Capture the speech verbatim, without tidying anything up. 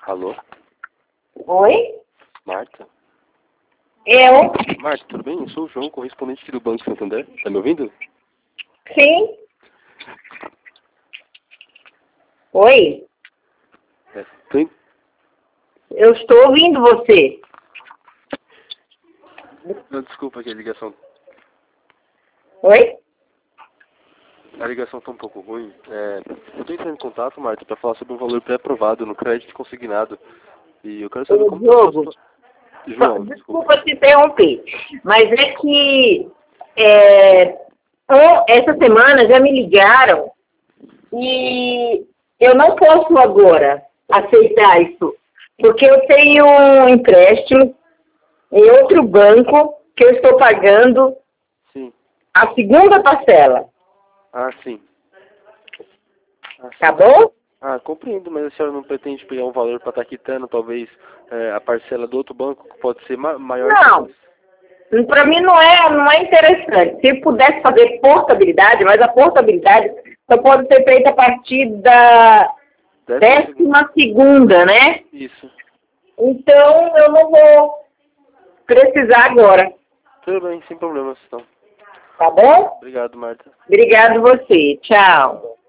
Alô? Oi? Marta? Eu? Marta, tudo bem? Eu sou o João, correspondente aqui do Banco Santander. Tá me ouvindo? Sim. Oi? É, tô in... Eu estou ouvindo você. Não, desculpa aqui, a ligação. Oi? A ligação tá um pouco ruim. É, eu tô entrando em contato, Marta, pra falar sobre um valor pré-aprovado no crédito consignado. E eu quero saber Ô, como Diogo, tá a sua... João, desculpa. desculpa te interromper, mas é que é, o- essa semana já me ligaram e eu não posso agora aceitar isso, porque eu tenho um empréstimo em outro banco que eu estou pagando Sim. a segunda parcela, Ah, sim. Ah, sim. tá bom? Ah, compreendo, mas a senhora não pretende pegar um valor para estar quitando, talvez, é, a parcela do outro banco, que pode ser ma maior Não. que essa? Para mim não é, não é interessante. Se pudesse fazer portabilidade, mas a portabilidade só pode ser feita a partir da Décima segunda. décima segunda, né? Isso. Então eu não vou precisar agora, Tudo bem, sem problemas, então. tá bom? Obrigado, Marta. Obrigado você. Tchau.